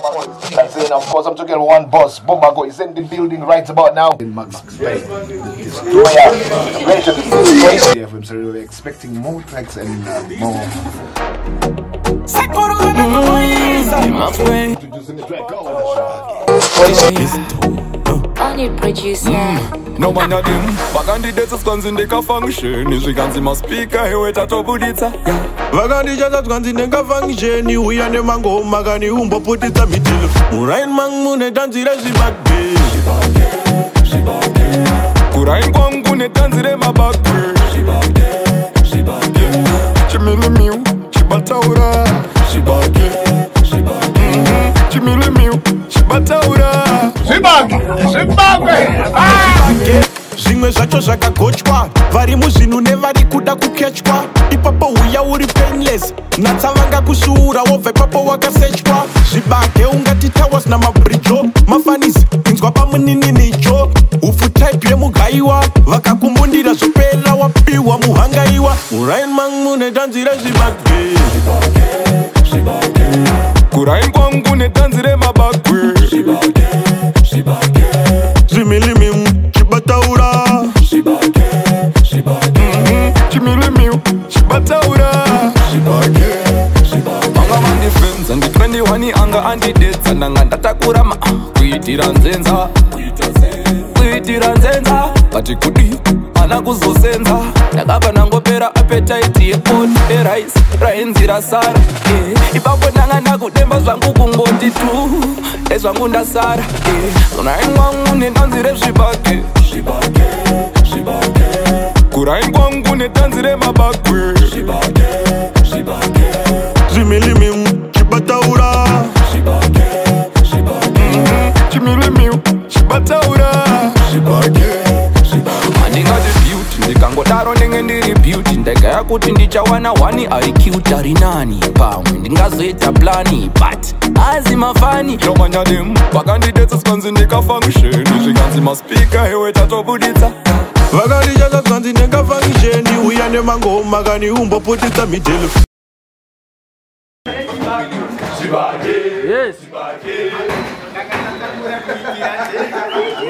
And saying, of course, I'm talking one boss, Bumbago, is in the building right about now. In Max Bay, the destroyer, ready to destroy. So we're expecting more tracks and more. Introducing the track, go on it, producer. No man of them. Bagandi dates guns in the function. Is we can see my speaker here with a tobudita. Bagandi dates guns in the function. We are the mango magani umbo put it a middle. Urain mangmune danzire shibake. Urain kwangune danzire mabake. Chimile miu, chibataura. Shibake. Chimile miu, chibataura. Zimbabwe! Zvimwe zvacho zvakagochwa vari muzvinhu nevari kuda kukechwa ipapo uya uri painless natsavanga kusuura wobva ipapo wakasechwa zvibage ungati tawas namabridjo mafanisi inzwa pamunininicho upfu type yemugaiwa vakakumbundira zvopera wapiwa muhangaiwa urain mangmune danzire zvibage kurain kwangu nedanzire mabagwe Zimilimiu, chibataura Chimilimiu, chibataura Anga mandi friends, andi trendi wani anga andi dates Andanga ndatakura kuitira nzenza Bati kudi, ana kuzosenza Ndakaba nangopera appetite ye-on rice, rainzira sara Ipapo nanga nakudemba zvangu kungoti tu Ezvangu ndasara Kunain kwangu nedanzire zvibage Kurain kwangu nedanzire mabagwe Zimilimiu, chibataura Chimilimiu, chibataura Mandingati beauty, ndikangodaro ndenge ndiri beauty Ndegaya kuti ndichawana wani ari cute ari nani Pamwe ndingazoita plani, but azi mafani No manyadem, vakandidetsa skanzi ndikafunction Zvikanzi maspika hewe tatobuditsa Vakandidetsa skanzi ndikafunction Uya nemango magani umboputitsa midelo Yes.